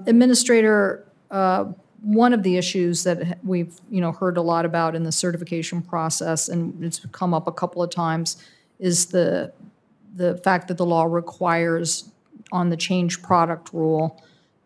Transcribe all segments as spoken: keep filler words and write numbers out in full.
Administrator, uh, one of the issues that we've, you know, heard a lot about in the certification process, and it's come up a couple of times, is the the fact that the law requires on the change product rule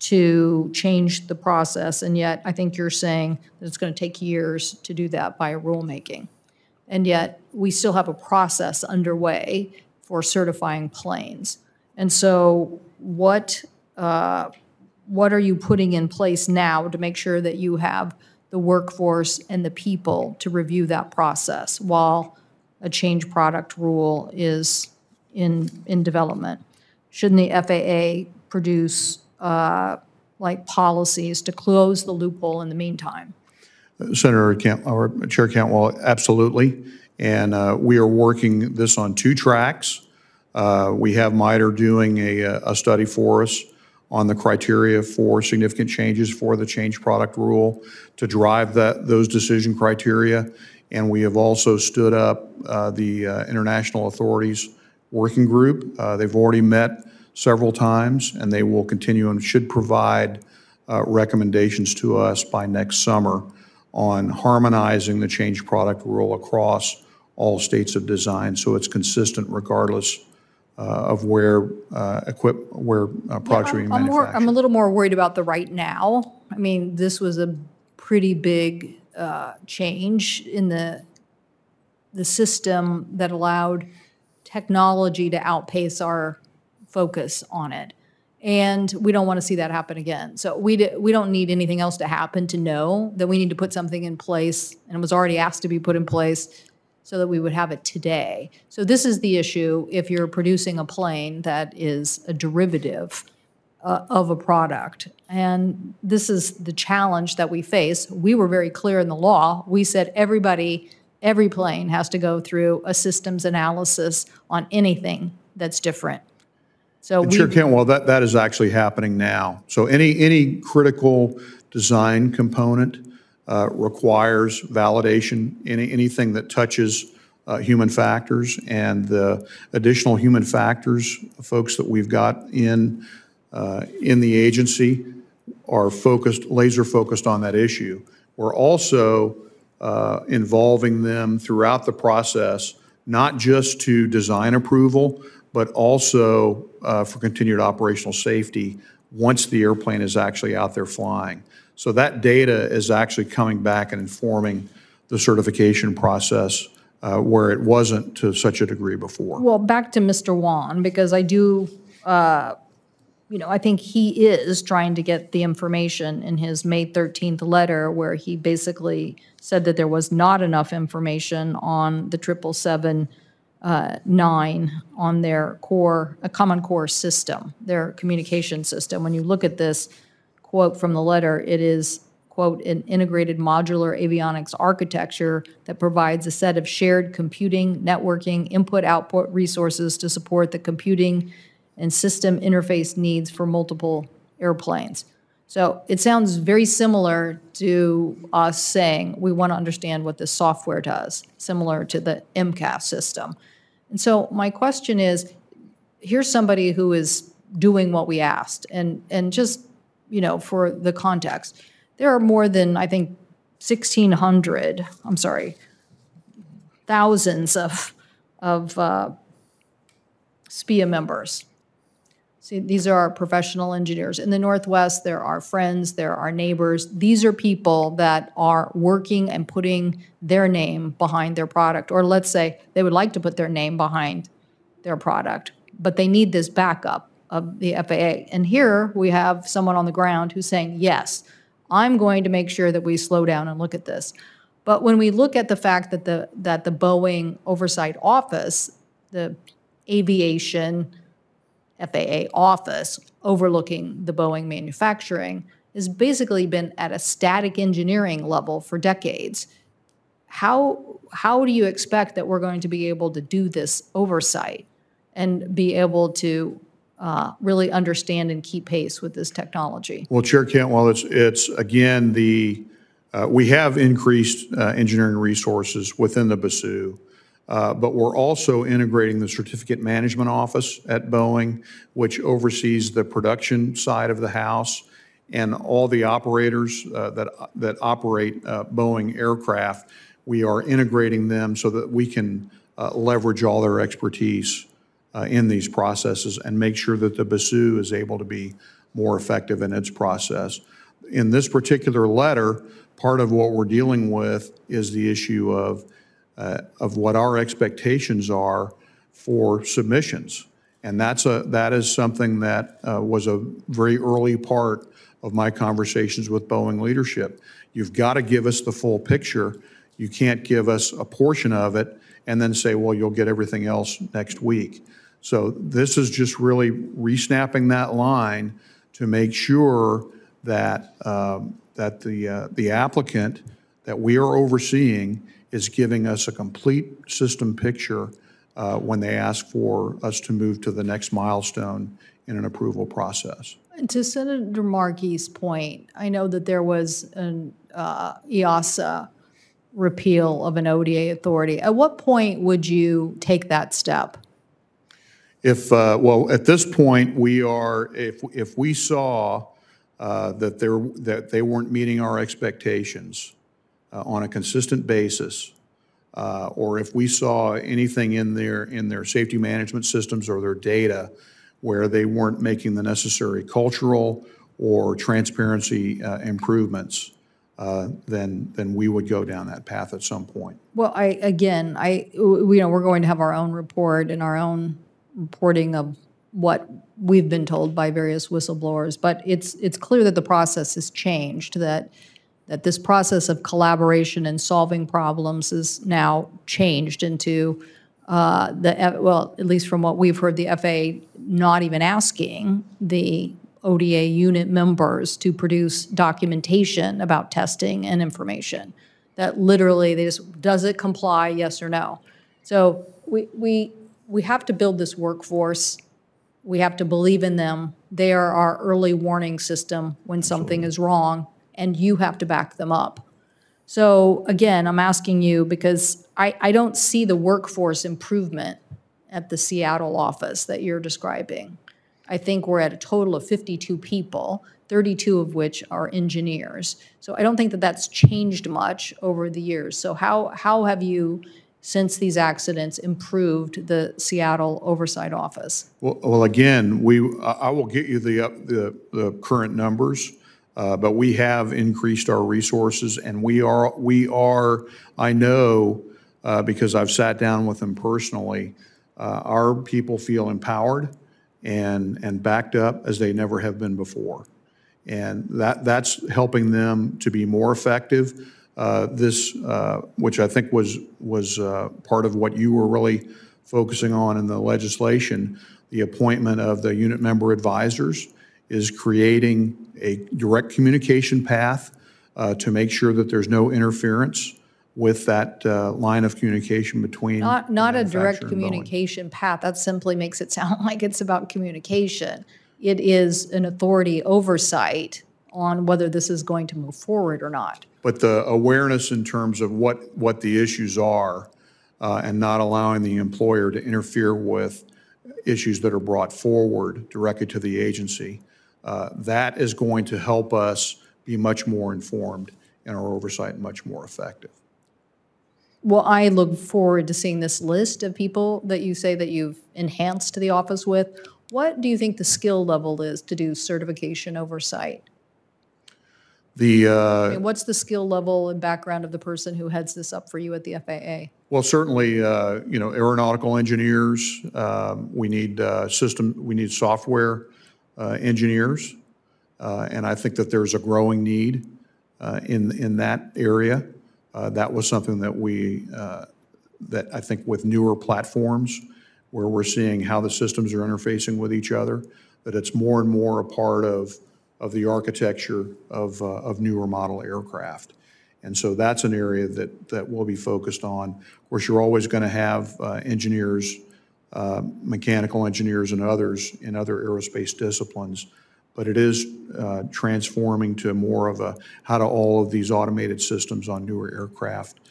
to change the process, and yet I think you're saying that it's going to take years to do that by rulemaking. And yet we still have a process underway for certifying planes. And so what uh, what are you putting in place now to make sure that you have the workforce and the people to review that process while a change product rule is in, in development? Shouldn't the F A A produce uh, like policies to close the loophole in the meantime? Senator Camp, or Chair Cantwell, absolutely. And uh, we are working this on two tracks. Uh, we have MITRE doing a, a study for us on the criteria for significant changes for the change product rule to drive that those decision criteria. And we have also stood up uh, the uh, International Authorities Working Group. Uh, they've already met several times, and they will continue and should provide uh, recommendations to us by next summer on harmonizing the change product rule across all states of design so it's consistent regardless uh, of where uh, equip where uh, products yeah, are being I'm, manufactured. more, I'm a little more worried about the right now. I mean, this was a pretty big uh, change in the the system that allowed technology to outpace our focus on it. And we don't want to see that happen again. So we, d we don't need anything else to happen to know that we need to put something in place, and it was already asked to be put in place so that we would have it today. So this is the issue if you're producing a plane that is a derivative uh, of a product. And this is the challenge that we face. We were very clear in the law. We said everybody, every plane has to go through a systems analysis on anything that's different. So And Chair Cantwell, that, that is actually happening now. So any, any critical design component uh, requires validation, any, anything that touches uh, human factors, and the additional human factors, folks that we've got in, uh, in the agency are focused, laser focused on that issue. We're also uh, involving them throughout the process, not just to design approval, but also uh, for continued operational safety once the airplane is actually out there flying. So that data is actually coming back and informing the certification process uh, where it wasn't to such a degree before. Well, back to Mister Wan, because I do, uh, you know, I think he is trying to get the information in his May thirteenth letter where he basically said that there was not enough information on the triple seven Uh, nine on their core, a common core system, their communication system. When you look at this quote from the letter, it is, quote, an integrated modular avionics architecture that provides a set of shared computing, networking, input-output resources to support the computing and system interface needs for multiple airplanes. So it sounds very similar to us saying we want to understand what the software does, similar to the M C A S system. And so my question is, here's somebody who is doing what we asked, and, and just, you know, for the context, there are more than, I think, sixteen hundred, I'm sorry, thousands of, of uh, S P I A members. See, these are our professional engineers. In the Northwest, there are friends, there are neighbors. These are people that are working and putting their name behind their product. Or let's say they would like to put their name behind their product, but they need this backup of the F A A. And here we have someone on the ground who's saying, yes, I'm going to make sure that we slow down and look at this. But when we look at the fact that the, that the Boeing Oversight Office, the aviation F A A office overlooking the Boeing manufacturing, has basically been at a static engineering level for decades. How, how do you expect that we're going to be able to do this oversight and be able to uh, really understand and keep pace with this technology? Well, Chair Cantwell, it's, it's again, the, uh, we have increased uh, engineering resources within the B S U. Uh, but we're also integrating the Certificate Management Office at Boeing, which oversees the production side of the house. and all the operators uh, that, that operate uh, Boeing aircraft, we are integrating them so that we can uh, leverage all their expertise uh, in these processes and make sure that the B S U is able to be more effective in its process. In this particular letter, part of what we're dealing with is the issue of, uh, of what our expectations are for submissions. And that's a, that is something that uh, was a very early part of my conversations with Boeing leadership. You've got to give us the full picture. You can't give us a portion of it and then say, well, you'll get everything else next week. So this is just really re-snapping that line to make sure that, um, that the, uh, the applicant that we are overseeing is giving us a complete system picture uh, when they ask for us to move to the next milestone in an approval process. To Senator Markey's point, I know that there was an uh, E A S A repeal of an O D A authority. At what point would you take that step? If, uh, well, at this point, we are, if, if we saw uh, that, they're, that they weren't meeting our expectations uh, on a consistent basis, uh, or if we saw anything in their, in their safety management systems or their data where they weren't making the necessary cultural or transparency uh, improvements, uh, then, then we would go down that path at some point. Well, I, again, I, you know, we're going to have our own report and our own reporting of what we've been told by various whistleblowers, but it's, it's clear that the process has changed, that, that this process of collaboration and solving problems is now changed into uh, the, well, at least from what we've heard, the F A A not even asking the O D A unit members to produce documentation about testing and information. That literally, they just, does it comply, yes or no? So we, we, we have to build this workforce. We have to believe in them. They are our early warning system when something is wrong, and you have to back them up. So again, I'm asking you because I, I don't see the workforce improvement at the Seattle office that you're describing. I think we're at a total of fifty-two people, thirty-two of which are engineers. So I don't think that that's changed much over the years. So how, how have you, since these accidents, improved the Seattle Oversight Office? Well, well again, we, I will get you the, the, the current numbers. Uh, but we have increased our resources, and we are, we are, I know, uh, because I've sat down with them personally, uh, our people feel empowered and, and backed up as they never have been before. And that, that's helping them to be more effective. Uh, this, uh, which I think was, was uh, part of what you were really focusing on in the legislation, the appointment of the unit member advisors is creating a direct communication path uh, to make sure that there's no interference with that uh, line of communication between Not, not the a direct manufacturer and Boeing. communication path. That simply makes it sound like it's about communication. It is an authority oversight on whether this is going to move forward or not. But the awareness in terms of what, what the issues are uh, and not allowing the employer to interfere with issues that are brought forward directly to the agency, uh, that is going to help us be much more informed in our oversight and much more effective. Well, I look forward to seeing this list of people that you say that you've enhanced the office with. What do you think the skill level is to do certification oversight? The, uh, I mean, what's the skill level and background of the person who heads this up for you at the F A A? well, certainly, uh, you know, aeronautical engineers, um, we need uh, system, we need software uh, engineers, uh, and I think that there's a growing need uh, in, in that area. Uh, that was something that we, uh, that I think with newer platforms where we're seeing how the systems are interfacing with each other, that it's more and more a part of, of the architecture of, uh, of newer model aircraft. And so that's an area that, that we'll be focused on. Of course, you're always going to have uh, engineers, uh, mechanical engineers and others in other aerospace disciplines, but it is uh, transforming to more of a, how do all of these automated systems on newer aircraft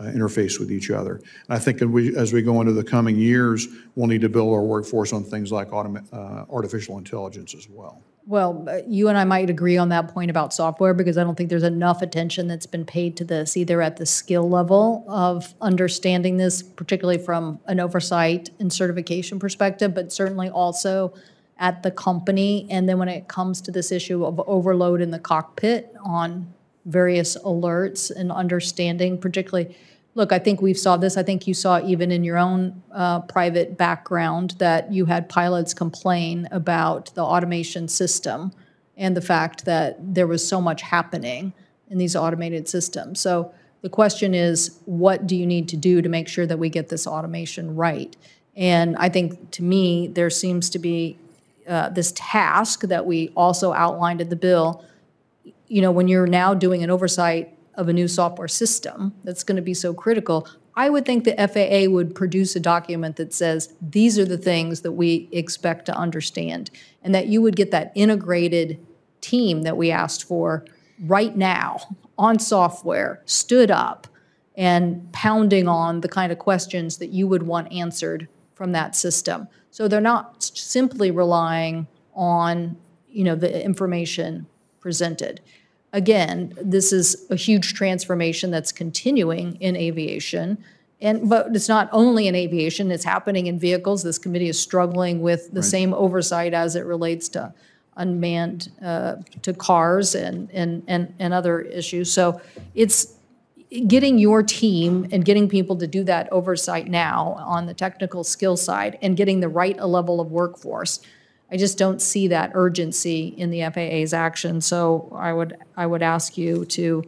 uh, interface with each other. And I think as we, as we go into the coming years, we'll need to build our workforce on things like automa- uh, artificial intelligence as well. Well, uh, you and I might agree on that point about software, because I don't think there's enough attention that's been paid to this, either at the skill level of understanding this, particularly from an oversight and certification perspective, but certainly also at the company. And then when it comes to this issue of overload in the cockpit on various alerts and understanding, particularly, look, I think we've saw this, I think you saw even in your own uh, private background that you had pilots complain about the automation system and the fact that there was so much happening in these automated systems. So the question is, what do you need to do to make sure that we get this automation right? And I think, to me, there seems to be uh, this task that we also outlined in the bill. You know, when you're now doing an oversight of a new software system that's going to be so critical, I would think the F A A would produce a document that says, these are the things that we expect to understand, and that you would get that integrated team that we asked for right now on software, stood up and pounding on the kind of questions that you would want answered from that system. So they're not simply relying on, you know, the information presented. Again, this is a huge transformation that's continuing in aviation. And, but it's not only in aviation, it's happening in vehicles. This committee is struggling with the Right. same oversight as it relates to unmanned, uh, to cars and, and, and, and other issues. So it's getting your team and getting people to do that oversight now on the technical skill side and getting the right level of workforce. I just don't see that urgency in the F A A's action. So I would, I would ask you to,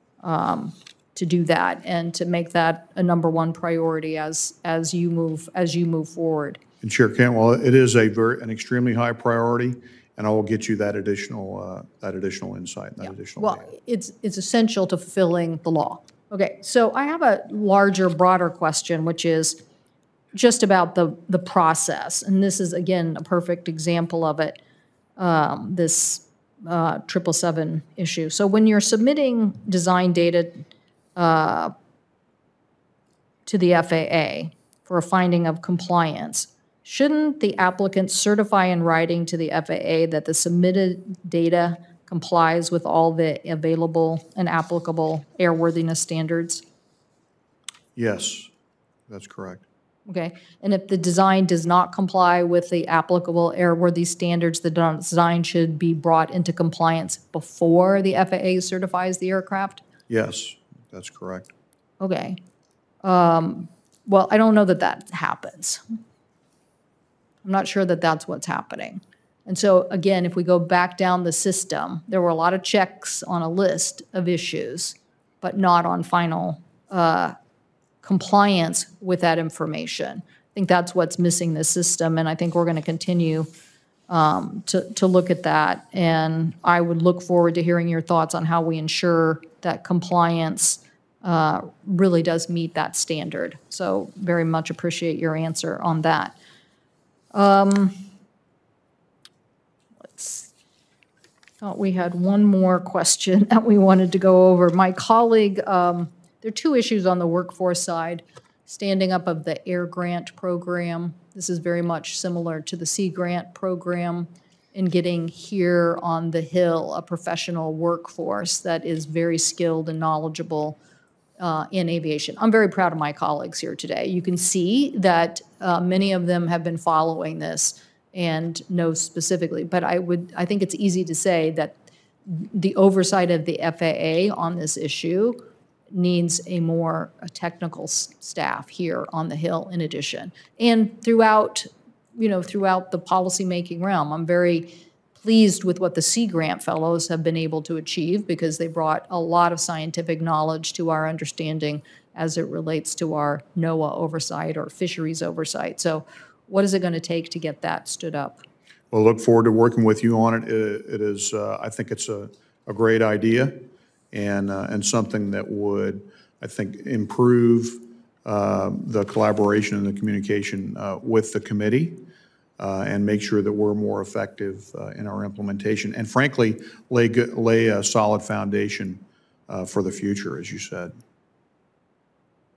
um, to do that and to make that a number one priority as, as you move, as you move forward. And Chair Cantwell, it is a very, an extremely high priority, and I will get you that additional, uh, that additional insight, and that additional Well, data. it's, it's essential to fulfilling the law. Okay, so I have a larger, broader question, which is just about the, the process. And this is, again, a perfect example of it, um, this uh, triple seven issue. So when you're submitting design data uh, to the F A A for a finding of compliance, shouldn't the applicant certify in writing to the F A A that the submitted data complies with all the available and applicable airworthiness standards? Yes, that's correct. Okay, and if the design does not comply with the applicable airworthy standards, the design should be brought into compliance before the F A A certifies the aircraft? Yes, that's correct. Okay. Um, well, I don't know that that happens. I'm not sure that that's what's happening. And so, again, if we go back down the system, there were a lot of checks on a list of issues, but not on final uh, compliance with that information. I think that's what's missing the system, and I think we're going to continue um, to, to look at that. And I would look forward to hearing your thoughts on how we ensure that compliance uh, really does meet that standard. So very much appreciate your answer on that. Um, let's, thought we had one more question that we wanted to go over. My colleague, um, there are two issues on the workforce side. Standing up of the Air Grant program. This is very much similar to the Sea Grant program in getting here on the Hill a professional workforce that is very skilled and knowledgeable uh, in aviation. I'm very proud of my colleagues here today. You can see that uh, many of them have been following this and know specifically, but I would, I think it's easy to say that the oversight of the F A A on this issue needs a more a technical s- staff here on the Hill in addition. And throughout, you know, throughout the policymaking realm, I'm very pleased with what the Sea Grant Fellows have been able to achieve because they brought a lot of scientific knowledge to our understanding as it relates to our NOAA oversight or fisheries oversight. So what is it going to take to get that stood up? Well, look forward to working with you on it. It, it is, uh, I think it's a, a great idea and, uh, and something that would, I think, improve uh, the collaboration and the communication uh, with the committee uh, and make sure that we're more effective uh, in our implementation. And frankly, lay, good, lay a solid foundation uh, for the future, as you said.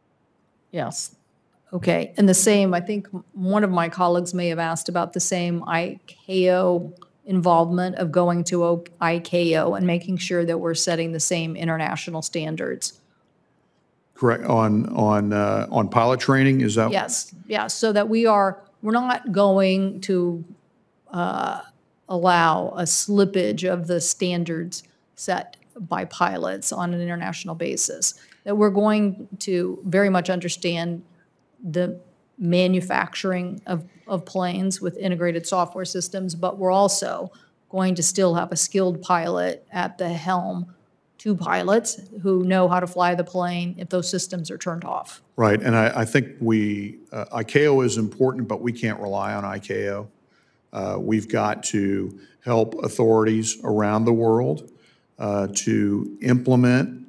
Yes. Okay. And the same, I think one of my colleagues may have asked about the same I C A O involvement of going to I C A O and making sure that we're setting the same international standards. Correct, on, on, uh, on pilot training, is that? Yes, yes, so that we are, we're not going to uh, allow a slippage of the standards set by pilots on an international basis. That we're going to very much understand the manufacturing of, of planes with integrated software systems, but we're also going to still have a skilled pilot at the helm, two pilots who know how to fly the plane if those systems are turned off. Right, and I, I think we, uh, I C A O is important, but we can't rely on I C A O. Uh, we've got to help authorities around the world uh, to implement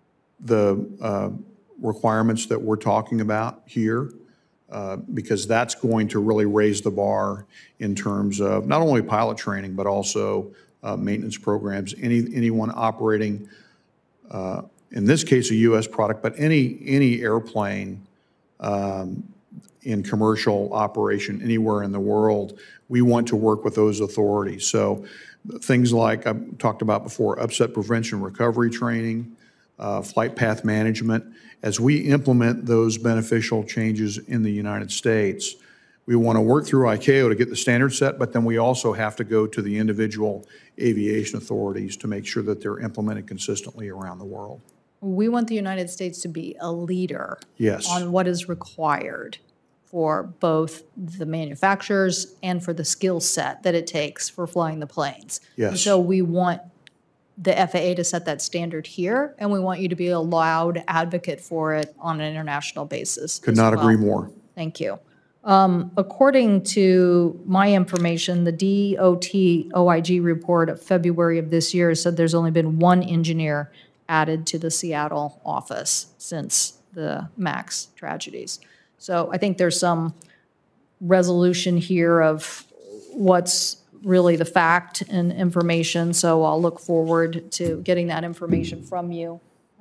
the uh, requirements that we're talking about here, uh, because that's going to really raise the bar in terms of not only pilot training, but also uh, maintenance programs. Any, anyone operating, uh, in this case, a U S product, but any, any airplane um, in commercial operation anywhere in the world, we want to work with those authorities. So things like I talked about before, upset prevention recovery training, uh, flight path management. As we implement those beneficial changes in the United States, we want to work through I C A O to get the standard set, but then we also have to go to the individual aviation authorities to make sure that they're implemented consistently around the world. We want the United States to be a leader Yes. on what is required for both the manufacturers and for the skill set that it takes for flying the planes. Yes. And so we want the F A A to set that standard here, and we want you to be a loud advocate for it on an international basis. Could as not well. agree more. Thank you. Um, according to my information, the D O T O I G report of February of this year said there's only been one engineer added to the Seattle office since the MAX tragedies. So I think there's some resolution here of what's really the fact and information, so I'll look forward to getting that information from you.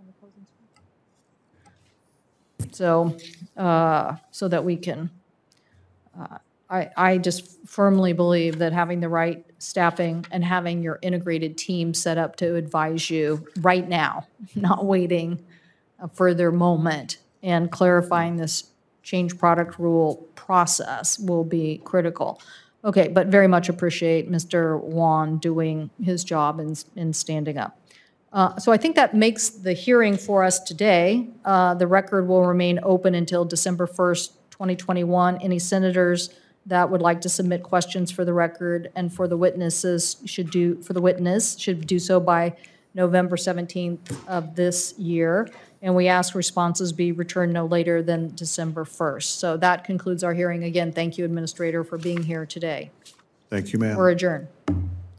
So, uh, so that we can, uh, I, I just firmly believe that having the right staffing and having your integrated team set up to advise you right now, not waiting a further moment, and clarifying this change product rule process will be critical. Okay, but very much appreciate Mister Wan doing his job in, in standing up. Uh, So I think that makes the hearing for us today. Uh, The record will remain open until December first, twenty twenty-one. Any senators that would like to submit questions for the record and for the witnesses should do, for the witness, should do so by November seventeenth of this year. And we ask responses be returned no later than December first. So that concludes our hearing. Again, thank you, Administrator, for being here today. Thank you, ma'am. We're adjourned.